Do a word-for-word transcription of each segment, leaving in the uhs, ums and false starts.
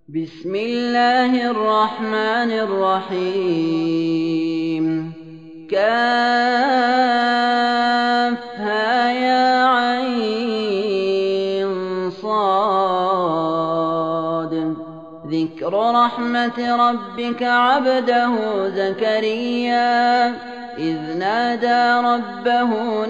بسم الله الرحمن الرحيم كافها يا عين صاد ذكر رحمة ربك عبده زكريا إذ نادى ربه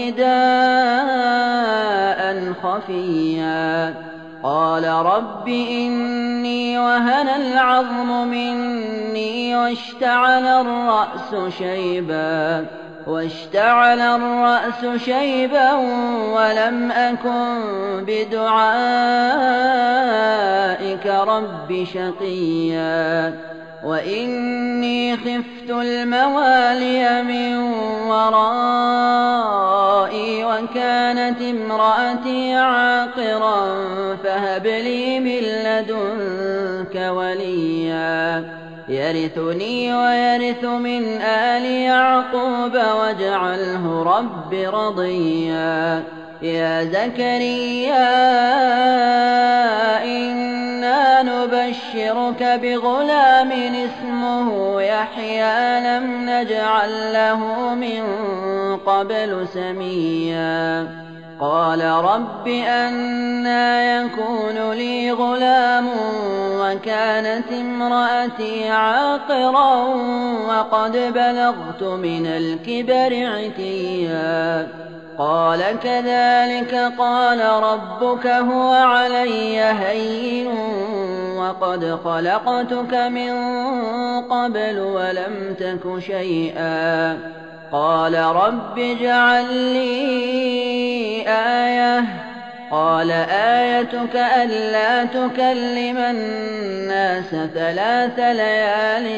نداء خفيا قال رب إني وهن العظم مني واشتعل الرأس شيبا واشتعل الرأس شيبا ولم أكن بدعائك رب شقيا وإني خفت الموالي من ورائي وكانت امرأتي عاقرا فهب لي من لدنك وليا يرثني ويرث من آل يعقوب واجعله رب رضيا يا زكريا إنا نبشرك بغلام اسمه يحيى لم نجعل له من قبل سميا قال رب أنى يكون لي غلام وكانت امرأتي عاقرا وقد بلغت من الكبر عتيا قال كذلك قال ربك هو علي هين وقد خلقتك من قبل ولم تك شيئا قال رب اجعل لي آية قال آيتك ألا تكلم الناس ثلاث ليال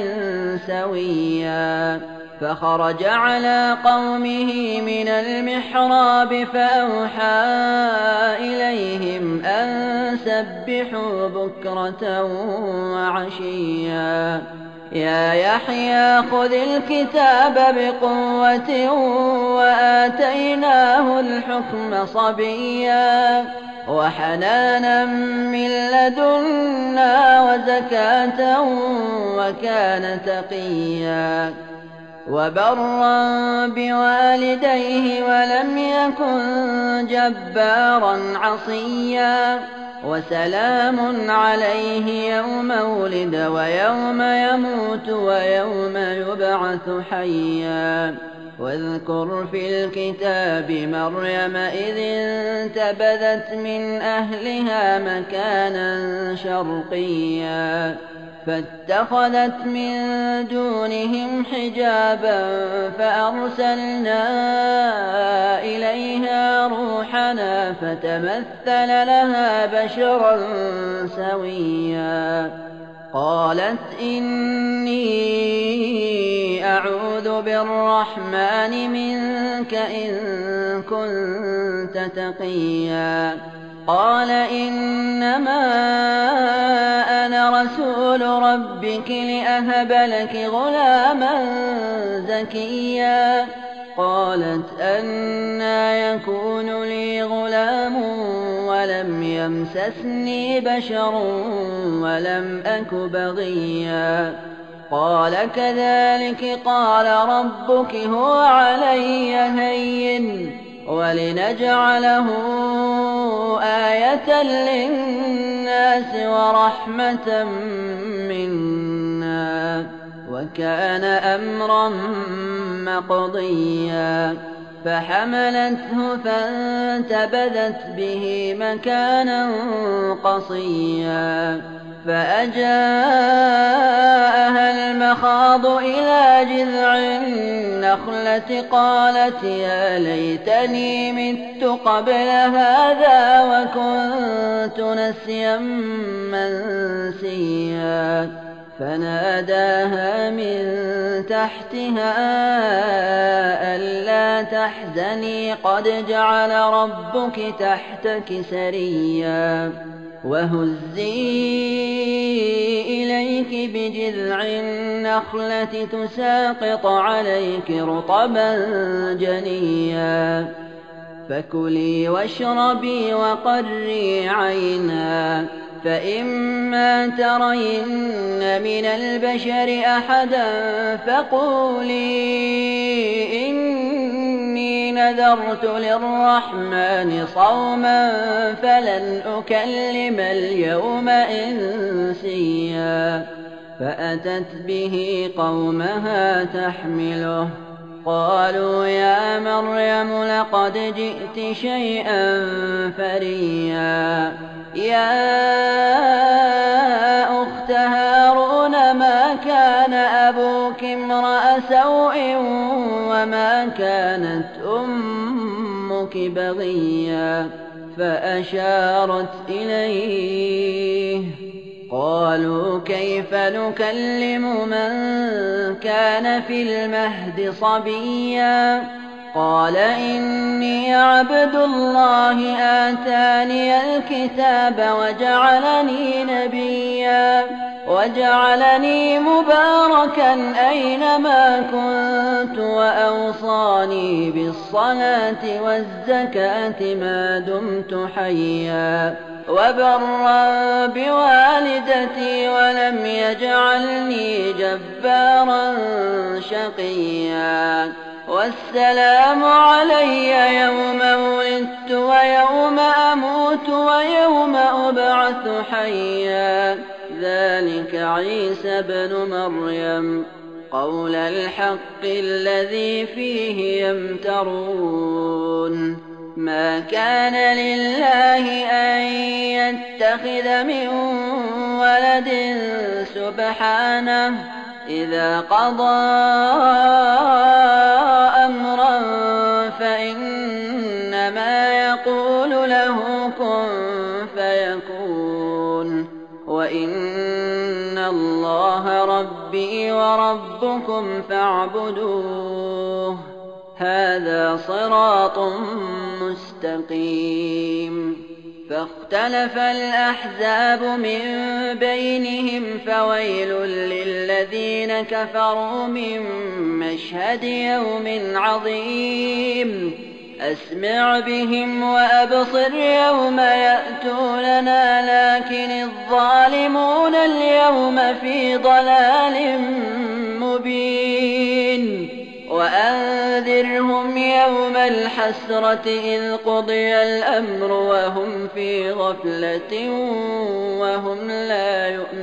سويا فخرج على قومه من المحراب فأوحى إليهم أن سبحوا بكرة وعشيا يا يحيى خذ الكتاب بقوة وآتيناه الحكم صبيا وحنانا من لدنا وزكاة وكان تقيا وبرا بوالديه ولم يكن جبارا عصيا وسلام عليه يوم ولد ويوم يموت ويوم يبعث حيا واذكر في الكتاب مريم إذ انتبذت من أهلها مكانا شرقيا فاتخذت من دونهم حجابا فأرسلنا إليها روحنا فتمثل لها بشرا سويا قالت إني أعوذ بالرحمن منك إن كنت تقيا قال إنما أنا رسول ربك لأهب لك غلاما زكيا قالت أنى يكون لي غلام ولم يمسسني بشر ولم أك بغيا قال كذلك قال ربك هو علي هين ولنجعله آية للناس ورحمة منا وكان أمرا مقضيا فحملته فانتبذت به مكانا قصيا فأجاءها المخاض إلى جذع النخلة قالت يا ليتني مت قبل هذا وكنت نسيا منسيا فناداها من تحتها ألا تحزني قد جعل ربك تحتك سريا وهزي إليك بجذع النخلة تساقط عليك رطبا جنيا فكلي واشربي وقري عينا فإما ترين من البشر أحدا فقولي إني نذرت للرحمن صوما فلن أكلم اليوم إنسيا فأتت به قومها تحمله قالوا يا مريم لقد جئت شيئا فريا يا أخت هارون ما كان أبوك امرأ سوء وما كانت أمك بغيا فأشارت إليه قالوا كيف نكلم من كان في المهد صبيا قال إني عبد الله آتاني الكتاب وجعلني نبيا وجعلني مباركا أينما كنت وأوصاني بالصلاة والزكاة ما دمت حيا وبرا بوالدتي ولم يجعلني جبارا شقيا والسلام علي يوم ولدت ويوم أموت ويوم أبعث حيا ذلك عيسى ابن مريم قول الحق الذي فيه يمترون ما كان لله أن يتخذ من ولد سبحانه إذا قضى أمرا فإنما يقول له كن فيكون وإن الله ربي وربكم فاعبدوه هذا صراط مستقيم فاختلف الأحزاب من بينهم فويل للذين كفروا من مشهد يوم عظيم أسمع بهم وأبصر يوم يأتوننا لكن الظالمون اليوم في ضلال مبين وأنذرهم يوم الحسرة إذ قضي الأمر وهم في غفلة وهم لا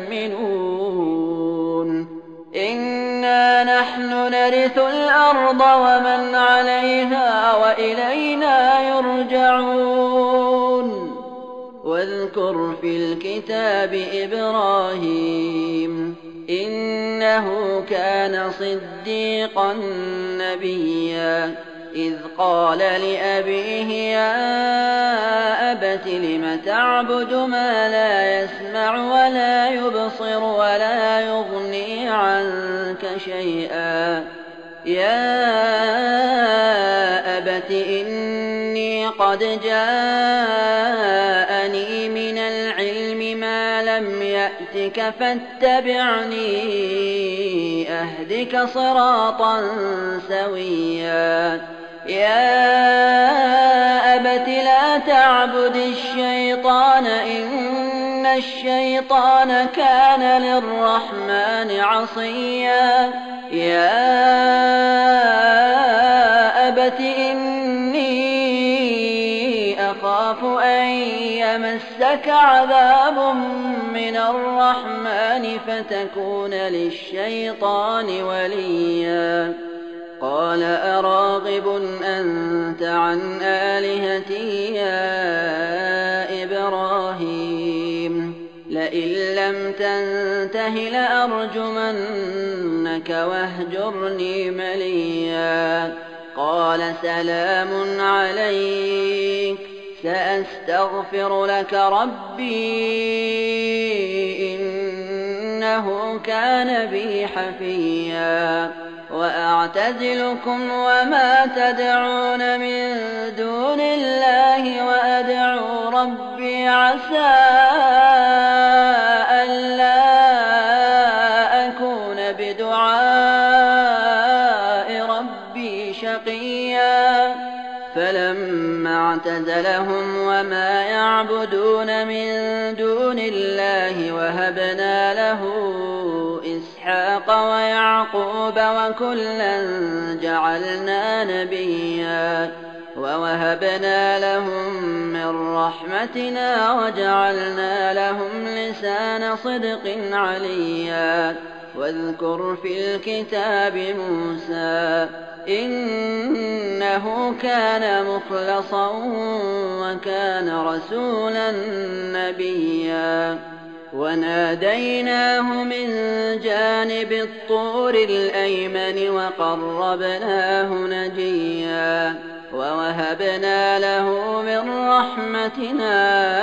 يؤمنون إنا نحن نرث الأرض ومن عليها وإلينا يرجعون واذكر في الكتاب إبراهيم إنه كان صديقا نبيا إذ قال لأبيه يا أبت لم تعبد ما لا يسمع ولا يبصر ولا يغني عنك شيئا يا أبت إني قد جاءني من العلم ما لم يأتك فاتبعني أهدك صراطا سويا يا أبت لا تعبد الشيطان إن الشيطان كان للرحمن عصيا يا أبت إني أخاف أن يمسك عذاب من الرحمن فتكون للشيطان وليا قال أراغب أنت عن آلهتي يا إبراهيم لئن لم تنته لأرجمنك واهجرني مليا قال سلام عليك سأستغفر لك ربي إنه كان بي حفيا وأعتزلكم وما تدعون من دون الله وأدعو ربي عسى ألا أكون بدعاء ربي شقيا فلما اعتزلهم وما يعبدون من دون الله له إسحاق ويعقوب وكلا جعلنا نبيا ووهبنا لهم من رحمتنا وجعلنا لهم لسان صدق عليا واذكر في الكتاب موسى إنه كان مخلصا وكان رسولا نبيا وناديناه من جانب الطور الأيمن وقربناه نجيا ووهبنا له من رحمتنا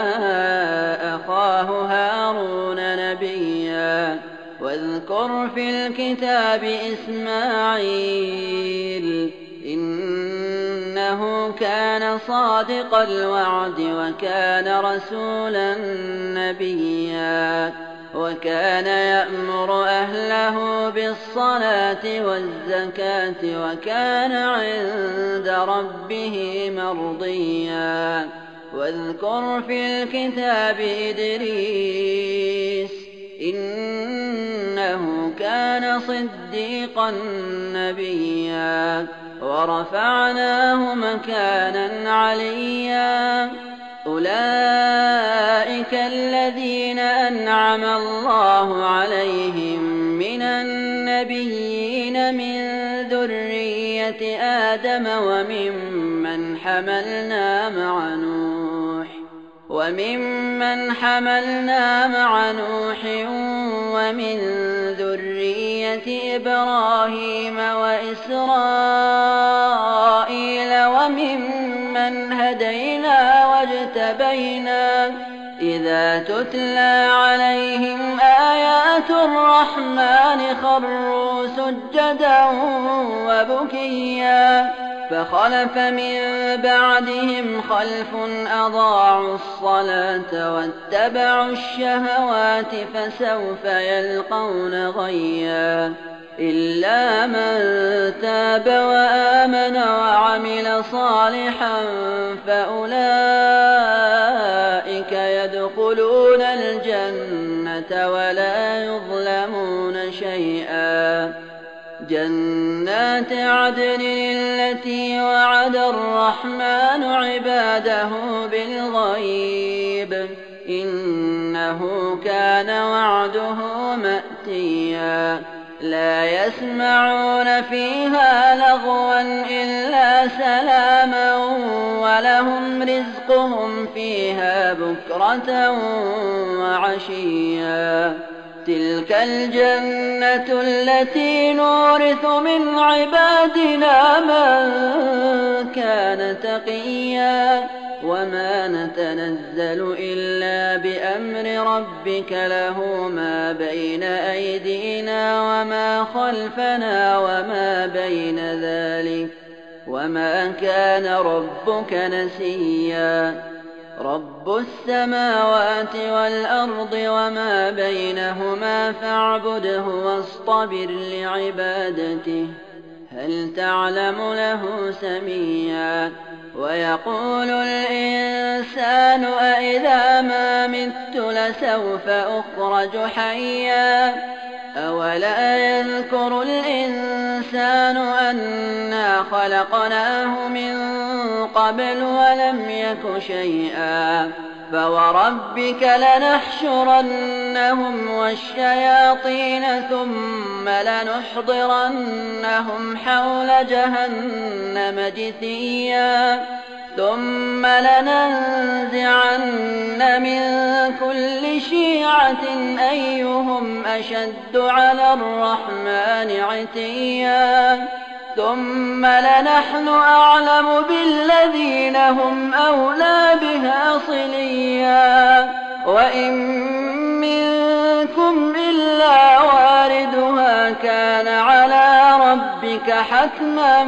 أخاه هارون نبيا واذكر في الكتاب إسماعيل إنه كان صادق الوعد وكان رسولا نبيا وكان يأمر أهله بالصلاة والزكاة وكان عند ربه مرضيا واذكر في الكتاب إدريس إنه كان صديقا نبيا ورفعناه مكانا عليا أولئك الذين أنعم الله عليهم من النبيين من ذرية آدم وممن حملنا مع نوح وممن حملنا مع نوح ومن ذرية إبراهيم وإسرائيل وممن هدينا واجتبينا إذا تتلى عليهم آيات الرحمن خروا سجدا وبكيا فخلف من بعدهم خلف أضاعوا الصلاة واتبعوا الشهوات فسوف يلقون غيا إلا من تاب وآمن وعمل صالحا فأولئك يدخلون الجنة ولا يظلمون شيئا جنات عدن التي وعد الرحمن عباده بالغيب إنه كان وعده مأتيا لا يسمعون فيها لغوا إلا سلاما ولهم رزقهم فيها بكرة وعشيا تلك الجنة التي نورث من عبادنا من كان تقيا وما نتنزل إلا بأمر ربك له ما بين أيدينا وما خلفنا وما بين ذلك وما كان ربك نسيا رب السماوات والأرض وما بينهما فاعبده واصطبر لعبادته هل تعلم له سميا ويقول الإنسان أإذا ما مت لسوف أخرج حيا أولا يذكر الإنسان أنا خلقناه من قبل ولم يك شيئا فوربك لنحشرنهم والشياطين ثم لنحضرنهم حول جهنم جثيا ثم لننزعن من كل شيعة أيهم أشد على الرحمن عتيا ثم لنحن أعلم بالذين هم أولى بها صليا وإن منكم إلا واردها كان على ربك حتما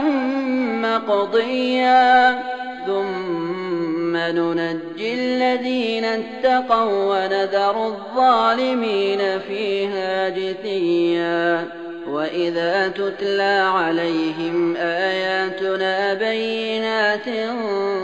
مقضيا ثم ننجي الذين اتقوا ونذر الظالمين فيها جثيا وإذا تتلى عليهم آياتنا بينات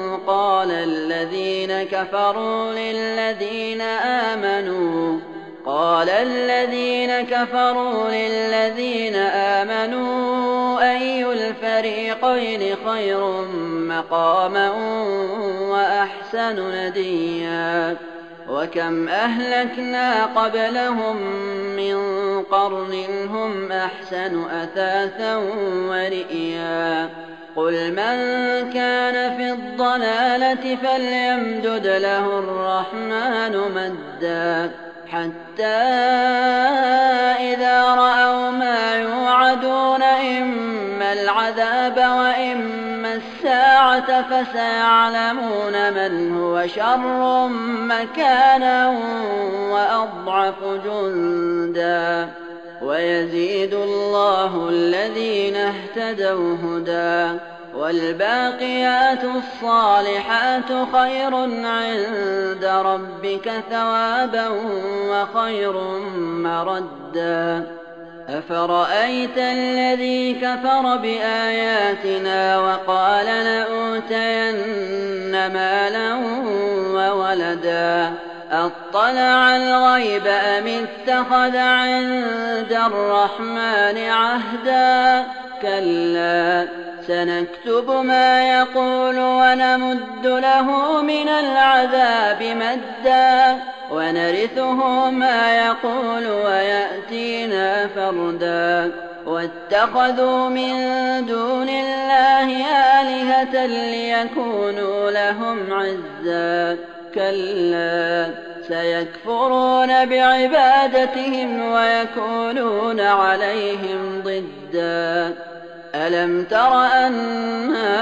قال الذين كفروا للذين آمنوا قال الذين كفروا للذين آمنوا أي الفريقين خير مقاما وأحسن نديا وكم أهلكنا قبلهم من قرن هم أحسن أثاثا ورئيا قل من كان في الضلالة فليمدد له الرحمن مدا حتى إذا رأوا ما يوعدون إما العذاب وإما الساعة فسيعلمون من هو شر مكانا وأضعف جندا ويزيد الله الذين اهتدوا هدى والباقيات الصالحات خير عند ربك ثوابا وخير مردا أفرأيت الذي كفر بآياتنا وقال لأوتين مالا وولدا أطلع الغيب أم اتخذ عند الرحمن عهدا كلا سنكتب ما يقول ونمد له من العذاب مدا ونرثه ما يقول ويأتينا فردا واتخذوا من دون الله آلهة ليكونوا لهم عزا كلا سيكفرون بعبادتهم ويكونون عليهم ضدا ألم تر أنا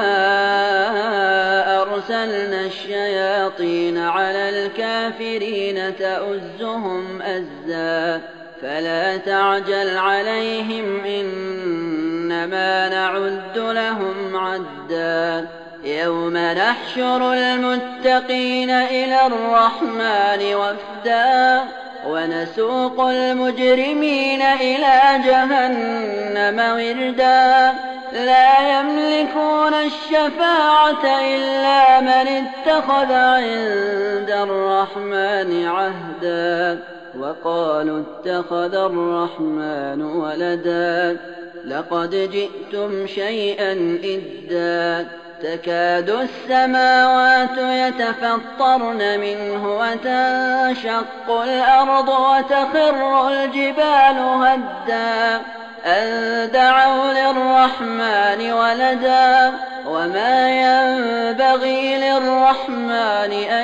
أرسلنا الشياطين على الكافرين تؤزهم أزا فلا تعجل عليهم إنما نعد لهم عدا يوم نحشر المتقين إلى الرحمن وفدا ونسوق المجرمين إلى جهنم وردا لا يملكون الشفاعة إلا من اتخذ عند الرحمن عهدا وقالوا اتخذ الرحمن ولدا لقد جئتم شيئا إدا تكاد السماوات يتفطرن منه وتنشق الأرض وتخر الجبال هدا أن دعوا للرحمن ولدا وما ينبغي للرحمن أن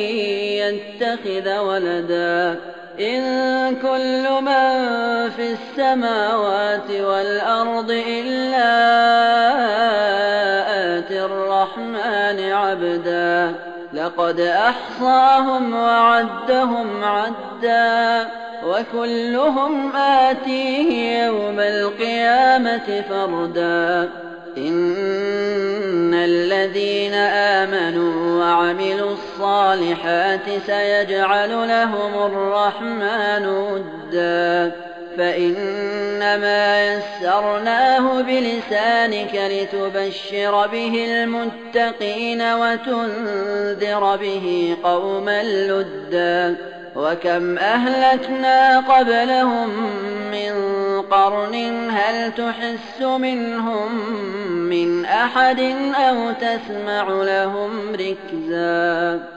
يتخذ ولدا إن كل من في السماوات والأرض إلا آتي الرحمن عبدا لقد أحصاهم وعدهم عدا وكلهم آتيه يوم القيامة فردا إن الذين آمنوا وعملوا الصالحات سيجعل لهم الرحمن ودا فإنما يسرناه بلسانك لتبشر به المتقين وتنذر به قوما لدا وكم أهلكنا قبلهم من قرن هل تحس منهم من أحد أو تسمع لهم ركزا